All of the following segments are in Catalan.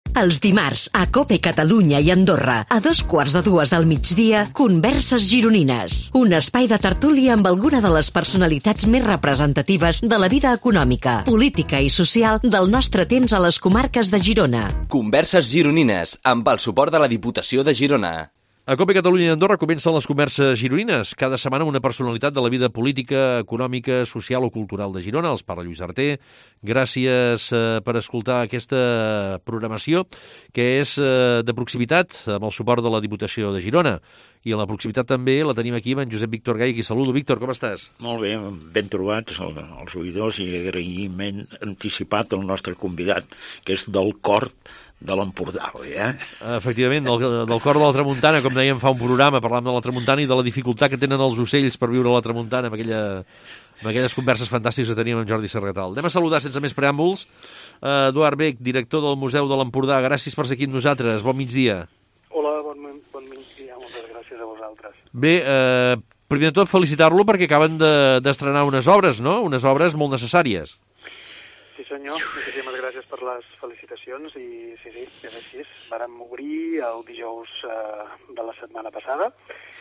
Els dimarts, a COPE Catalunya i Andorra, a 2:15 del migdia, Converses Gironines. Un espai de tertúlia amb alguna de les personalitats més representatives de la vida econòmica, política i social del nostre temps a les comarques de Girona. Converses Gironines, amb el suport de la Diputació de Girona. A COPE Catalunya i Andorra comencen les converses gironines. Cada setmana una personalitat de la vida política, econòmica, social o cultural de Girona. Els parla Lluís Arter. Gràcies per escoltar aquesta programació, que és de proximitat, amb el suport de la Diputació de Girona. I en la proximitat també la tenim aquí amb en Josep Víctor Gai, qui saludo. Víctor, com estàs? Molt bé, ben trobats els oïdors i agraïment anticipat al nostre convidat, que és del cor de l'Empordà, Efectivament, del cor de la tramuntana, com dèiem fa un programa, parlàvem de la tramuntana i de la dificultat que tenen els ocells per viure a la tramuntana, amb aquelles converses fantàstiques que teníem amb Jordi Serratal. Anem a saludar sense més preàmbuls Eduard Bec, director del Museu de l'Empordà. Gràcies per ser aquí amb nosaltres. Bon migdia. Hola, bon migdia. Moltes gràcies a vosaltres. Bé, primer de tot felicitar-lo perquè acaben d'estrenar unes obres, no? Unes obres molt necessàries. Sí, senyor. Moltíssimes gràcies per les felicitacions i sí, és així. Vàrem obrir el dijous de la setmana passada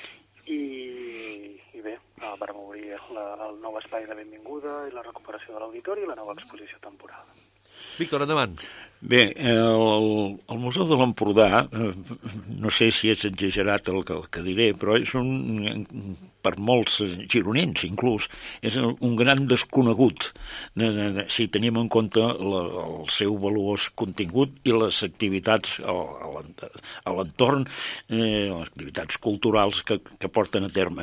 i bé, vàrem obrir el nou espai de benvinguda i la recuperació de l'auditori i la nova exposició temporal. Víctor, endavant. Bé, el Museu de l'Empordà, no sé si és exagerat el que diré, però és per molts gironins inclús, és un gran desconegut, si tenim en compte el seu valuós contingut i les activitats a l'entorn, les activitats culturals que porten a terme.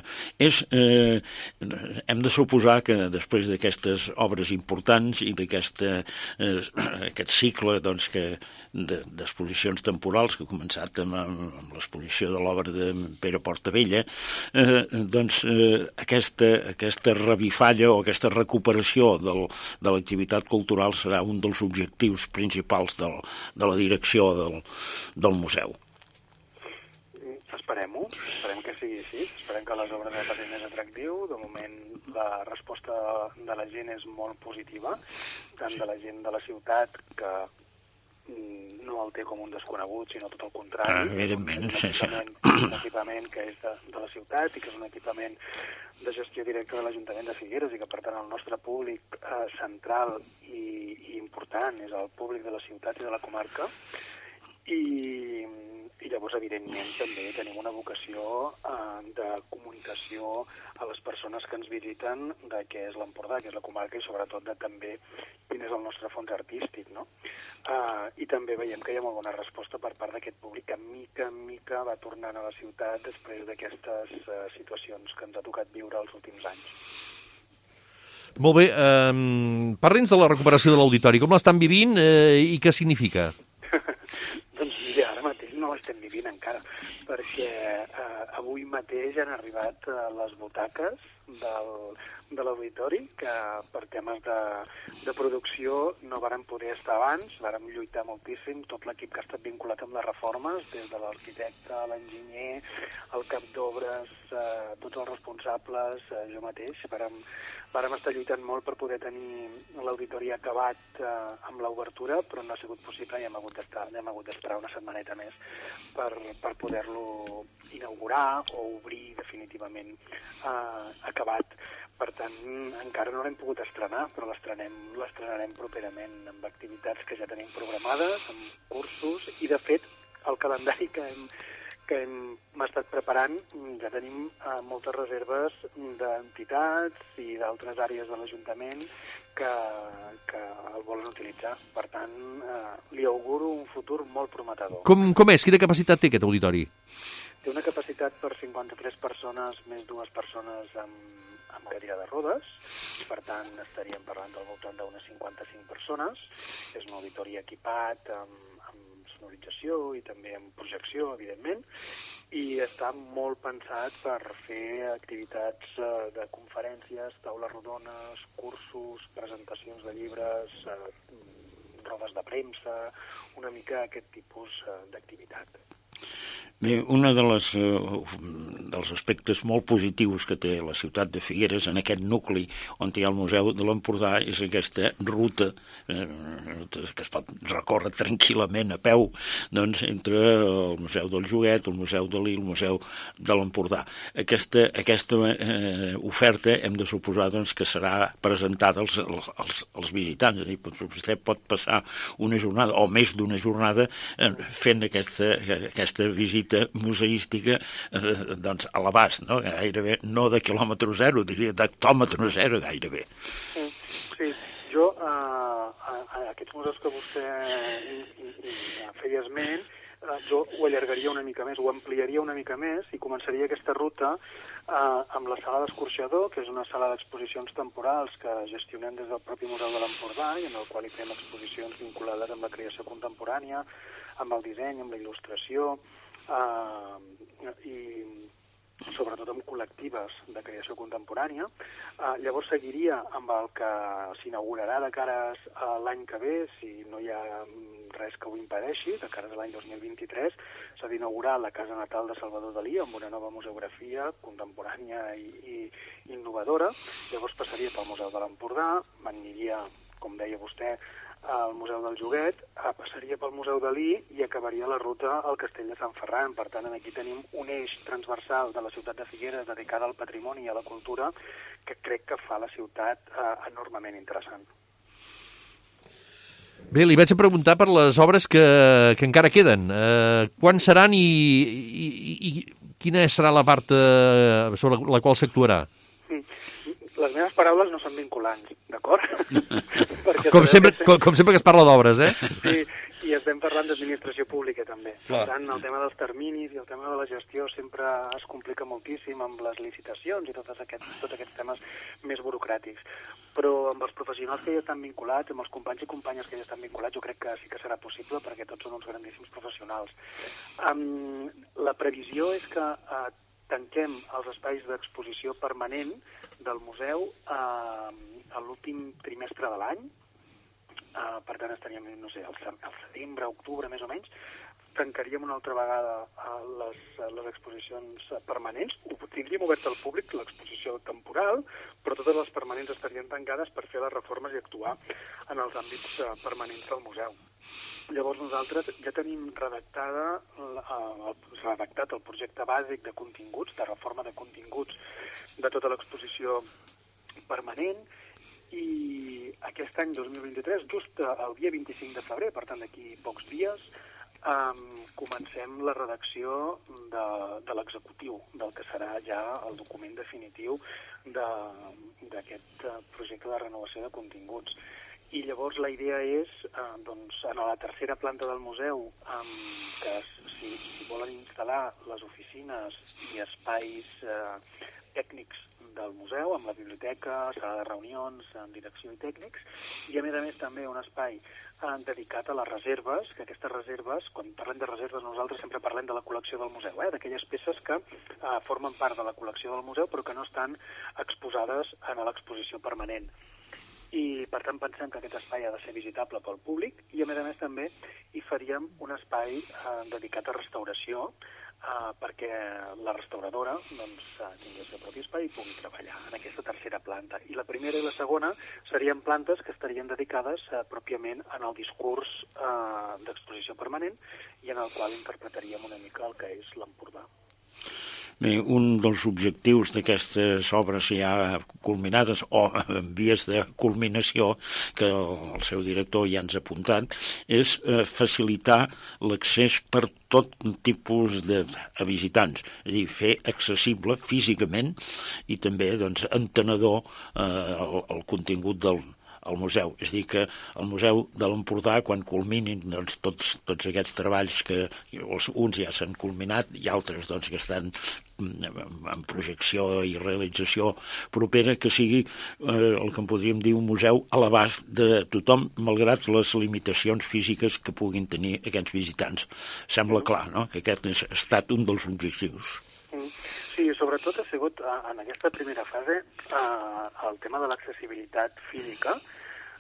Hem de suposar que després d'aquestes obres importants i d'aquest cicle d'exposicions temporals que ha començat amb l'exposició de l'obra de Pere Portabella, aquesta revifalla o aquesta recuperació de l'activitat cultural serà un dels objectius principals de la direcció del museu. Esperem que sigui així, esperem que les obres passin més atractiu. De moment la resposta de la gent és molt positiva, tant de la gent de la ciutat, que no el té com un desconegut, sinó tot el contrari. Evidentment. És un equipament que és de la ciutat i que és un equipament de gestió directa de l'Ajuntament de Figueres i que, per tant, el nostre públic central i important és el públic de la ciutat i de la comarca. I llavors, evidentment, també tenim una vocació de comunicació a les persones que ens visiten de què és l'Empordà, que és la comarca, i sobretot de també quin és el nostre fons artístic, no? I també veiem que hi ha molt bona resposta per part d'aquest públic que mica en mica va tornant a la ciutat després d'aquestes situacions que ens ha tocat viure els últims anys. Molt bé, parli'ns de la recuperació de l'auditori. Com l'estan vivint i què significa? Doncs mira, ara mateix no l'estem vivint encara, perquè avui mateix han arribat les butaques de l'auditori, que per temes de producció no varen poder estar abans, vàrem lluitar moltíssim, tot l'equip que ha estat vinculat amb les reformes, des de l'arquitecte, l'enginyer, el cap d'obres, tots els responsables, jo mateix, vàrem estar lluitant molt per poder tenir l'auditori acabat amb l'obertura, però no ha sigut possible i hem hagut d'esperar una setmaneta més per poder-lo inaugurar o obrir definitivament acabat. Per tant, encara no l'hem pogut estrenar, però l'estrenarem properament amb activitats que ja tenim programades, amb cursos, i de fet el calendari que hem estat preparant, ja tenim moltes reserves d'entitats i d'altres àrees de l'Ajuntament que el volen utilitzar. Per tant, li auguro un futur molt prometedor. Com és? Quina capacitat té aquest auditori? Té una capacitat per 53 persones, més 2 persones amb cadira de rodes, per tant estaríem parlant del voltant d'unes 55 persones. És un auditori equipat amb sonorització i també amb projecció, evidentment, i està molt pensat per fer activitats de conferències, taules rodones, cursos, presentacions de llibres, rodes de premsa, una mica aquest tipus d'activitat. Bé, un dels aspectes molt positius que té la ciutat de Figueres en aquest nucli on hi ha el Museu de l'Empordà és aquesta ruta que es pot recórrer tranquil·lament a peu, doncs, entre el Museu del Joguet, el Museu Dalí, el Museu de l'Empordà. Aquesta oferta hem de suposar, doncs, que serà presentada als visitants. És a dir, vostè pot passar una jornada o més d'una jornada fent aquesta visita museística doncs a l'abast, no? Gairebé no de quilòmetre zero, diria d'hectòmetre zero gairebé. Sí, jo aquests museus que vostè feia esment, jo ho allargaria una mica més, ho ampliaria una mica més i començaria aquesta ruta amb la sala d'Escorxador, que és una sala d'exposicions temporals que gestionem des del propi Museu de l'Empordà i en el qual hi fem exposicions vinculades amb la creació contemporània, amb el disseny, amb la il·lustració, i sobretot amb col·lectives de creació contemporània. Llavors seguiria amb el que s'inaugurarà de cares a l'any que ve, si no hi ha res que ho impedeixi, de cares a l'any 2023, s'ha d'inaugurar la casa natal de Salvador Dalí amb una nova museografia contemporània i innovadora. Llavors passaria pel Museu de l'Empordà, m'aniria, com deia vostè, al Museu del Joguet, passaria pel Museu Dalí i acabaria la ruta al Castell de Sant Ferran. Per tant, aquí tenim un eix transversal de la ciutat de Figueres dedicada al patrimoni i a la cultura que crec que fa la ciutat enormement interessant. Bé, li vaig a preguntar per les obres que encara queden. Quan seran i quina serà la part sobre la qual s'actuarà? Les meves paraules no són vinculants, d'acord? Com sempre que es parla d'obres, eh? Sí, i estem parlant d'administració pública, també. Clar. Per tant, el tema dels terminis i el tema de la gestió sempre es complica moltíssim amb les licitacions i tots aquests temes més burocràtics. Però amb els professionals que ja estan vinculats, amb els companys i companyes que ja estan vinculats, jo crec que sí que serà possible perquè tots són uns grandíssims professionals. La previsió és que tanquem els espais d'exposició permanent del museu a l'últim trimestre de l'any. Per tant, estaríem, no sé, al setembre, octubre, més o menys, tancaríem una altra vegada les exposicions permanents. Ho tindríem obert al públic, l'exposició temporal, però totes les permanents estarien tancades per fer les reformes i actuar en els àmbits permanents del museu. Llavors nosaltres ja tenim redactat el projecte bàsic de continguts, de reforma de continguts de tota l'exposició permanent, i aquest any 2023, just el dia 25 de febrer, per tant d'aquí pocs dies, comencem la redacció de l'executiu, del que serà ja el document definitiu d'aquest projecte de renovació de continguts. I llavors la idea és, doncs, en la tercera planta del museu, que si volen instal·lar les oficines i espais tècnics del museu, amb la biblioteca, sala de reunions, direcció i tècnics, i a més també un espai dedicat a les reserves, que aquestes reserves, quan parlem de reserves nosaltres sempre parlem de la col·lecció del museu, d'aquelles peces que formen part de la col·lecció del museu però que no estan exposades en l'exposició permanent. I per tant pensem que aquest espai ha de ser visitable pel públic i a més també hi faríem un espai dedicat a restauració perquè la restauradora tingui el seu propi espai i pugui treballar en aquesta tercera planta. I la primera i la segona serien plantes que estarien dedicades pròpiament en el discurs d'exposició permanent i en el qual interpretaríem una mica el que és l'Empordà. Bé, un dels objectius d'aquestes obres ja culminades o en vies de culminació, que el seu director ja ens ha apuntat, és facilitar l'accés per tot tipus de visitants, és a dir, fer accessible físicament i també entenedor el contingut del museu. És a dir, que el Museu de l'Empordà, quan culminin tots aquests treballs que uns ja s'han culminat i altres que estan en projecció i realització propera, que sigui el que en podríem dir un museu a l'abast de tothom, malgrat les limitacions físiques que puguin tenir aquests visitants. Sembla clar, no?, que aquest ha estat un dels objectius. Sí, sobretot ha sigut en aquesta primera fase el tema de l'accessibilitat física,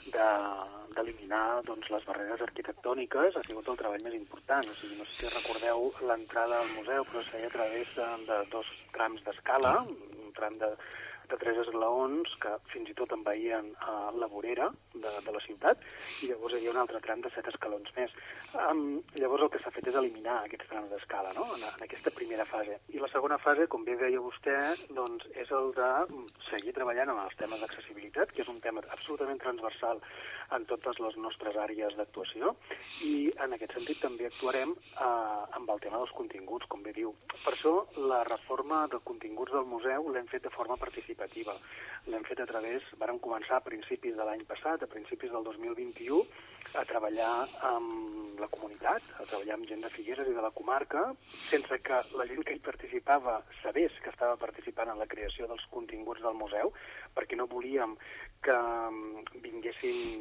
d'eliminar les barreres arquitectòniques ha sigut el treball més important. O sigui, no sé si recordeu l'entrada al museu, però es feia a través de 2 trams d'escala, un tram de 3 esglaons que fins i tot envaïen la vorera de la ciutat, i llavors hi havia un altre tram de 7 escalons més. Llavors el que s'ha fet és eliminar aquests trams d'escala, no?, en aquesta primera fase. I la segona fase, com bé deia vostè, doncs, és el de seguir treballant amb els temes d'accessibilitat, que és un tema absolutament transversal en totes les nostres àrees d'actuació, i en aquest sentit també actuarem amb el tema dels continguts, com bé diu. Per això la reforma de continguts del museu l'hem fet de forma participativa. L'hem fet a través, vàrem començar a principis de l'any passat, a principis del 2021, a treballar amb la comunitat, a treballar amb gent de Figueres i de la comarca, sense que la gent que hi participava sabés que estava participant en la creació dels continguts del museu, perquè no volíem que vinguessin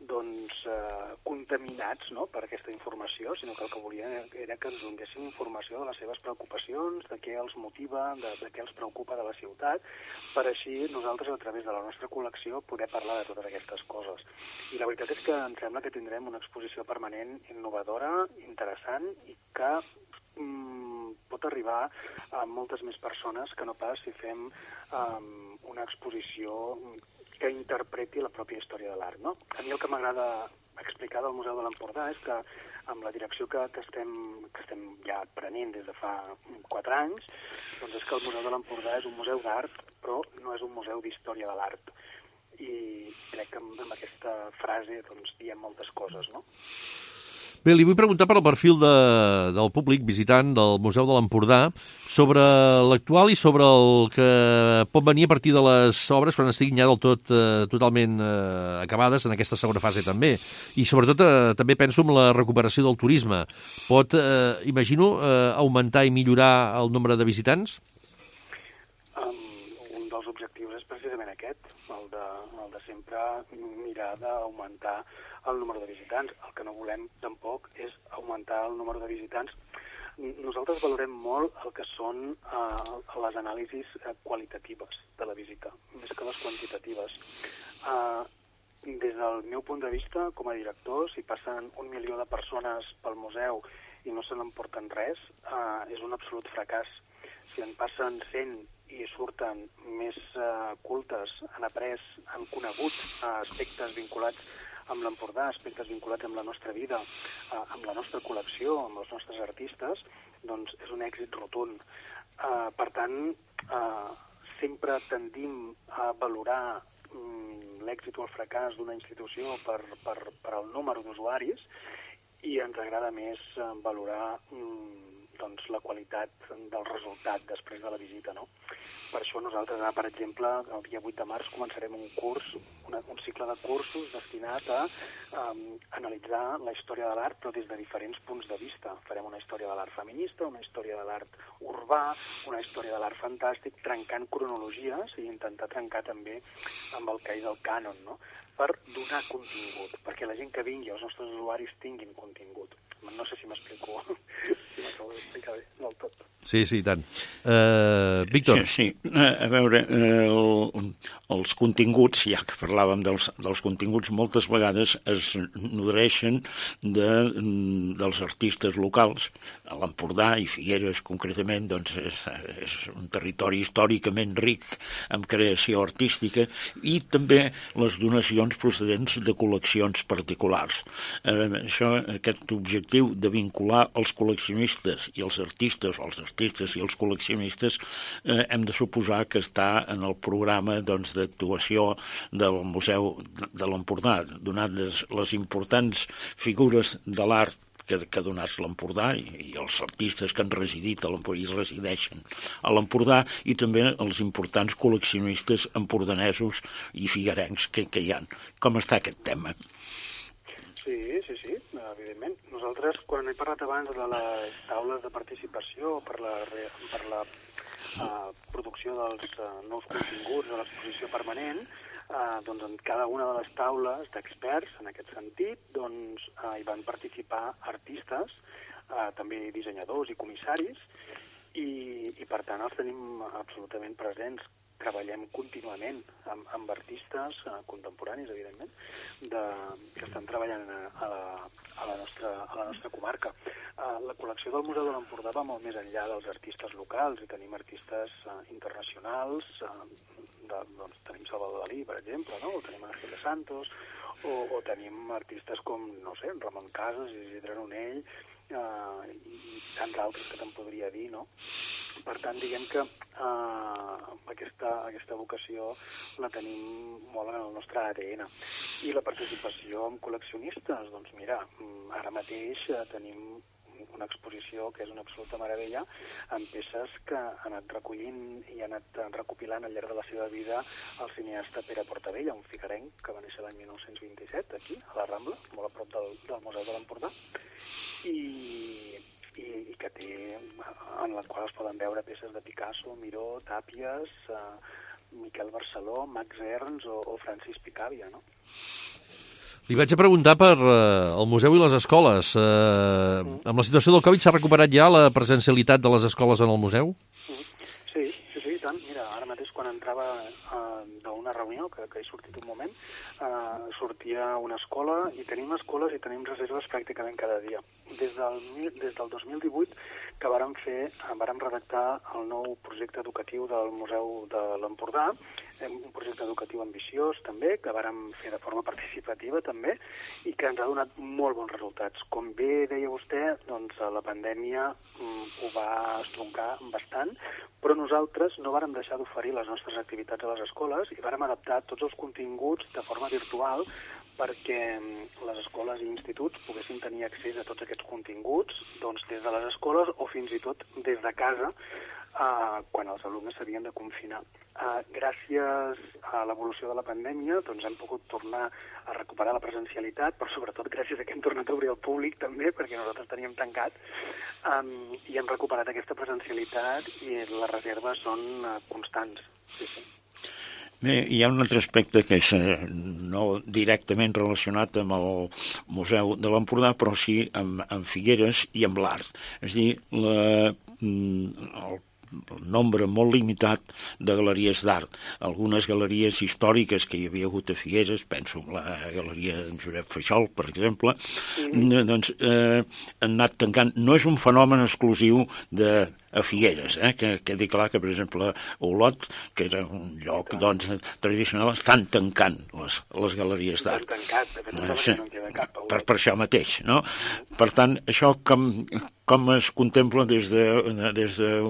contaminats, no?, per aquesta informació, sinó que el que volien era que ens donessin informació de les seves preocupacions, de què els motiva, de què els preocupa de la ciutat, per així nosaltres, a través de la nostra col·lecció, poder parlar de totes aquestes coses. I la veritat és que em sembla que tindrem una exposició permanent innovadora, interessant, i que pot arribar a moltes més persones que no pas si fem una exposició que interpreti la pròpia història de l'art, no? A mi el que m'agrada explicar del Museu de l'Empordà és que amb la direcció que estem ja prenent des de fa 4 anys, doncs és que el Museu de l'Empordà és un museu d'art, però no és un museu d'història de l'art. I crec que amb aquesta frase doncs diem moltes coses, no? Bé, li vull preguntar per el perfil del públic visitant del Museu de l'Empordà sobre l'actual i sobre el que pot venir a partir de les obres quan estiguin ja del tot totalment acabades en aquesta segona fase també. I sobretot també penso en la recuperació del turisme. Pot, imagino, augmentar i millorar el nombre de visitants? Un dels objectius és precisament aquest, el de sempre mirar d'augmentar el número de visitants. El que no volem tampoc és augmentar el número de visitants. Nosaltres valorem molt el que són les anàlisis qualitatives de la visita, més que les quantitatives. Des del meu punt de vista, com a director, si passen 1 milió de persones pel museu i no se n'emporten res, és un absolut fracàs. Si en passen 100 i surten més cultes, han après, han conegut aspectes vinculats amb l'Empordà, aspectes vinculats amb la nostra vida, amb la nostra col·lecció, amb els nostres artistes, doncs és un èxit rotund. Per tant, sempre tendim a valorar l'èxit o el fracàs d'una institució per el número d'usuaris i ens agrada més valorar la qualitat del resultat després de la visita, no? Per això nosaltres, per exemple, el dia 8 de març començarem un curs, un cicle de cursos destinat a analitzar la història de l'art, però des de diferents punts de vista. Farem una història de l'art feminista, una història de l'art urbà, una història de l'art fantàstic, trencant cronologies i intentar trencar també amb el que és el cànon, no?, per donar contingut, perquè la gent que vingui, els nostres usuaris, tinguin contingut. No sé si m'explico, si m'acabo d'explicar bé del tot. Sí, i tant. Víctor. Sí, a veure, els continguts, ja que parlàvem dels continguts, moltes vegades es nodreixen dels artistes locals. A l'Empordà i Figueres, concretament, doncs és un territori històricament ric en creació artística i també les donacions procedents de col·leccions particulars. Aquest objectiu de vincular els col·leccionistes i els artistes, o els artistes i els col·leccionistes, hem de suposar que està en el programa d'actuació del Museu de l'Empordà, donades les importants figures de l'art que ha donat l'Empordà i els artistes que han residit a l'Empordà i resideixen a l'Empordà i també els importants col·leccionistes empordanesos i figuerencs que hi ha. Com està aquest tema? Sí, evidentment. Nosaltres, quan he parlat abans de les taules de participació per la producció dels nous continguts de l'exposició permanent, doncs en cada una de les taules d'experts, en aquest sentit, doncs hi van participar artistes, també dissenyadors i comissaris, i per tant els tenim absolutament presents. treballem contínuament amb artistes contemporanis, evidentment, que estan treballant a la nostra comarca. La col·lecció del Museu de l'Empordà va molt més enllà dels artistes locals, i tenim artistes internacionals, tenim Salvador Dalí, per exemple, no? O tenim Ángel de Santos, o tenim artistes com, no sé, Ramon Casas, Isidre Nonell, i tants altres que te'n podria dir, no? Per tant, diguem que aquesta vocació la tenim molt en el nostre ADN. I la participació amb col·leccionistes, doncs mira, ara mateix tenim una exposició que és una absoluta meravella, amb peces que ha anat recollint i ha anat recopilant al llarg de la seva vida el cineasta Pere Portabella, un figuerenc que va néixer l'any 1927, aquí, a la Rambla, molt a prop del Museu de l'Empordà, i que té, en la qual es poden veure peces de Picasso, Miró, Tàpies, Miquel Barceló, Max Ernst o Francis Picabia, no? Li vaig a preguntar per el museu i les escoles. Amb la situació del Covid s'ha recuperat ja la presencialitat de les escoles en el museu? Sí, i tant. Mira, ara mateix quan entrava d'una reunió, que he sortit un moment, sortia una escola, i tenim escoles i tenim reserves pràcticament cada dia. Des del 2018 que vàrem redactar el nou projecte educatiu del Museu de l'Empordà, un projecte educatiu ambiciós també, que vàrem fer de forma participativa també, i que ens ha donat molt bons resultats. Com bé deia vostè, doncs la pandèmia ho va estroncar bastant, però nosaltres no vàrem deixar d'oferir les nostres activitats a les escoles i vàrem adaptar tots els continguts de forma virtual perquè les escoles i instituts poguessin tenir accés a tots aquests continguts doncs des de les escoles o fins i tot des de casa quan els alumnes s'havien de confinar. Gràcies a l'evolució de la pandèmia doncs hem pogut tornar a recuperar la presencialitat, però sobretot gràcies a que hem tornat a obrir al públic també, perquè nosaltres teníem tancat, i hem recuperat aquesta presencialitat i les reserves són constants. Sí. Bé, hi ha un altre aspecte que és no directament relacionat amb el Museu de l'Empordà, però sí amb Figueres i amb l'art. És a dir, el nombre molt limitat de galeries d'art. Algunes galeries històriques que hi havia hagut a Figueres, penso en la galeria d'en Josep Feixol, per exemple, doncs han anat tancant. No és un fenomen exclusiu a Figueres, que quedi clar que, per exemple, Olot, que era un lloc tradicional, estan tancant les galeries d'art. Per això mateix, no? Per tant, això com es contempla des del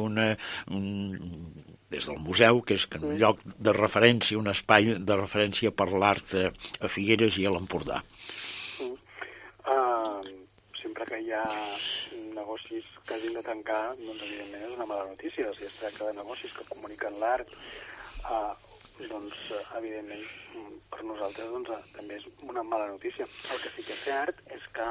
museu, que és un lloc de referència, un espai de referència per l'art a Figueres i a l'Empordà. Sempre que hi ha negocis que hagin de tancar, doncs evidentment és una mala notícia. Si es tracta de negocis que comuniquen l'art, doncs evidentment per nosaltres també és una mala notícia. El que sí que és cert és que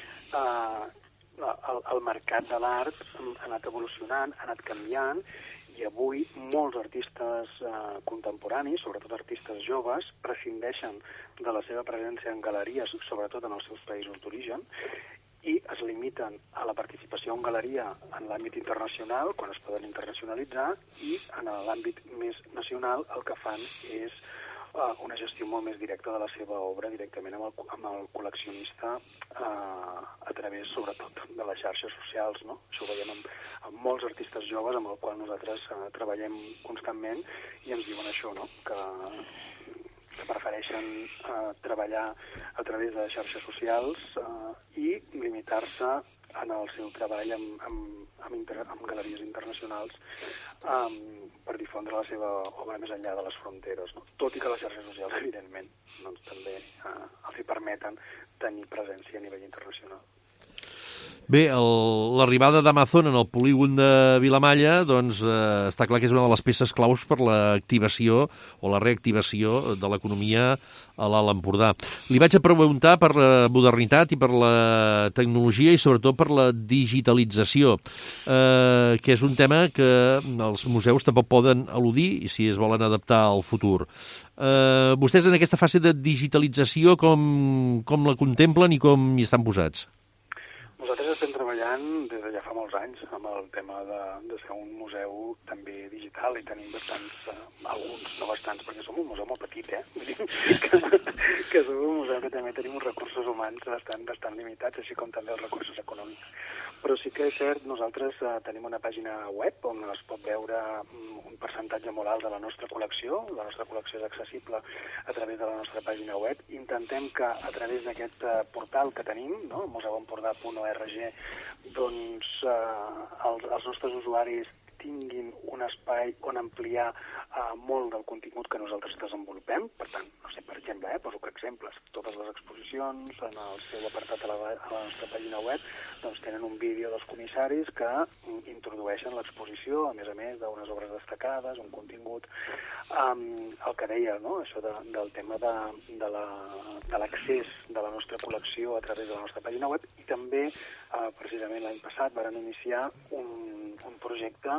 el mercat de l'art ha anat evolucionant, ha anat canviant, i avui molts artistes contemporanis, sobretot artistes joves, prescindeixen de la seva presència en galeries, sobretot en els seus països d'origen, i es limiten a la participació en galeria en l'àmbit internacional, quan es poden internacionalitzar, i en l'àmbit més nacional el que fan és una gestió molt més directa de la seva obra directament amb el col·leccionista a través, sobretot, de les xarxes socials, no? Això ho veiem amb molts artistes joves amb els quals nosaltres treballem constantment i ens diuen això, no? Que prefereixen treballar a través de xarxes socials i limitar-se en el seu treball amb galeries internacionals per difondre la seva obra més enllà de les fronteres, no? Tot i que les xarxes socials, evidentment, doncs, també els hi permeten tenir presència a nivell internacional. Bé, l'arribada d'Amazon en el polígon de Vilamalla, doncs està clar que és una de les peces claus per l'activació o la reactivació de l'economia a l'Alt Empordà. Li vaig a preguntar per la modernitat i per la tecnologia i sobretot per la digitalització, que és un tema que els museus tampoc poden eludir si es volen adaptar al futur. Vostès en aquesta fase de digitalització com la contemplen i com hi estan posats? Nosaltres estem treballant treballant des de ja fa molts anys amb el tema de ser un museu també digital, i tenim bastants, alguns, no bastants, perquè som un museu molt petit, vull dir que som un museu que també tenim uns recursos humans bastant limitats, així com també els recursos econòmics. Però sí que és cert, nosaltres tenim una pàgina web on es pot veure un percentatge molt alt de la nostra col·lecció. La nostra col·lecció és accessible a través de la nostra pàgina web. Intentem que a través d'aquest portal que tenim, no? museoempordà.org, doncs els nostres usuaris tinguin un espai on ampliar molt del contingut que nosaltres desenvolupem. Per tant, no sé, per exemple, poso exemples, totes les exposicions en el seu apartat a la nostra pàgina web doncs tenen un vídeo dels comissaris que introdueixen l'exposició, a més d'unes obres destacades, un contingut, el que deia, no? Això del tema de l'accés de la nostra col·lecció a través de la nostra pàgina web, i també, precisament l'any passat, vàrem iniciar un projecte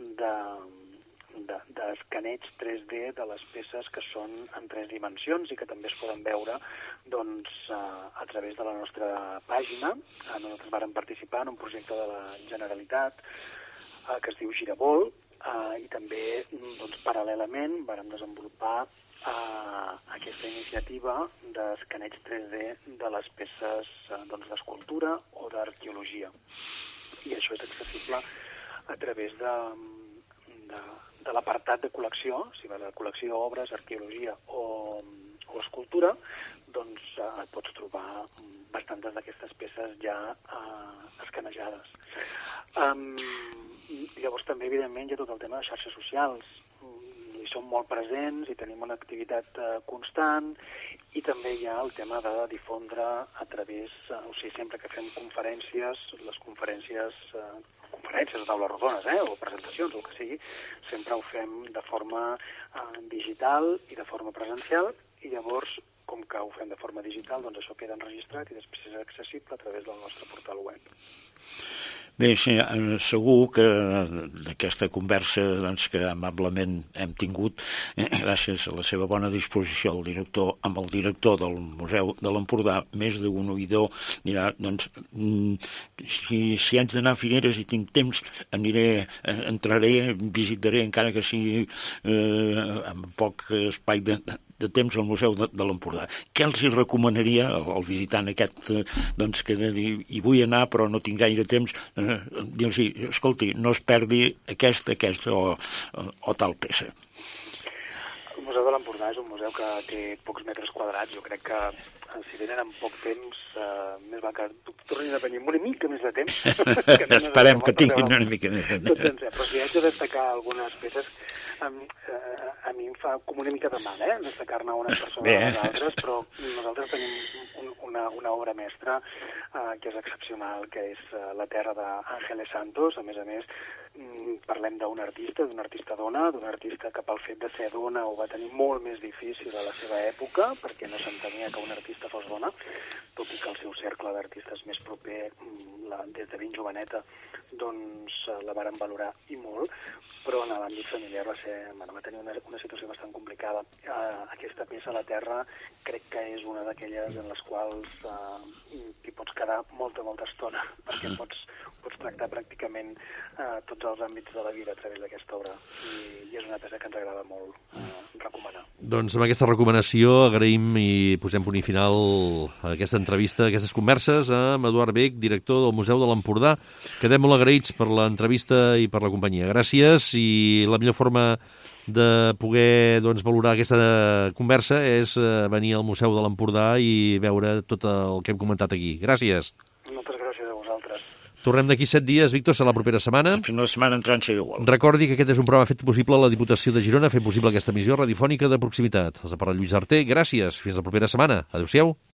d'escaneig 3D de les peces que són en 3 dimensions i que també es poden veure doncs, a través de la nostra pàgina. Nosaltres vàrem participar en un projecte de la Generalitat que es diu Giravolt, i també doncs, paral·lelament vàrem desenvolupar aquesta iniciativa d'escaneig 3D de les peces d'escultura o d'arqueologia. I això és accessible a través de l'apartat de col·lecció, si vas a la col·lecció obres, arqueologia o escultura, doncs et pots trobar bastantes d'aquestes peces ja escanejades. Llavors també, evidentment, hi ha tot el tema de xarxes socials. Hi som molt presents i tenim una activitat constant, i també hi ha el tema de difondre a través, sempre que fem conferències, les conferències o taules rodones, o presentacions, o el que sigui, sempre ho fem de forma digital i de forma presencial, i llavors, com que ho fem de forma digital, doncs això queda enregistrat i després és accessible a través del nostre portal web. Bé, sí, segur que d'aquesta conversa que amablement hem tingut, gràcies a la seva bona disposició amb el director del Museu de l'Empordà, més d'un oïdor dirà, doncs, si haig d'anar a Figueres i tinc temps, entraré, visitaré, encara que sigui amb poc espai de temps al Museu de l'Empordà. Què els hi recomanaria al visitant aquest, doncs, que hi vull anar però no tinc gaire temps, dir-los, escolti, no es perdi aquesta o tal peça? El Museu de l'Empordà és un museu que té pocs metres quadrats. Jo crec que si venen en poc temps, més val que tornin a venir amb una mica més de temps. Esperem que tinguin una mica més de temps. Però si haig de destacar algunes peces, a mi em fa com una mica de mal, destacar-ne unes per sobre de les altres, però nosaltres tenim una obra mestra que és excepcional, que és La terra d'Ángeles Santos. A més, parlem d'un artista dona, d'un artista que pel fet de ser dona ho va tenir molt més difícil a la seva època, perquè no s'entenia que un artista fos dona, tot i que el seu cercle d'artistes més proper, des de ben joveneta, doncs la varen valorar i molt, però en l'àmbit familiar va tenir una situació bastant complicada. Aquesta peça, La terra, crec que és una d'aquelles en les quals t'hi pots quedar molta estona, perquè pots tractar pràcticament tots els àmbits de la vida a través d'aquesta obra, i és una peça que ens agrada molt recomanar. Doncs amb aquesta recomanació agraïm i posem punt i final a aquesta entrevista, a aquestes converses amb Eduard Bec, director del Museu de l'Empordà. Quedem molt agraïts per l'entrevista i per la companyia. Gràcies, i la millor forma de poder valorar aquesta conversa és venir al Museu de l'Empordà i veure tot el que hem comentat aquí. Gràcies. Moltes gràcies a vosaltres. Tornem d'aquí 7 dies, Víctor, serà la propera setmana. Fins la setmana entrant serà igual. Recordi que aquest és un programa fet possible a la Diputació de Girona, fent possible aquesta emissió radiofònica de proximitat. Els ha parlat Lluís Arter. Gràcies. Fins la propera setmana. Adéu-siau.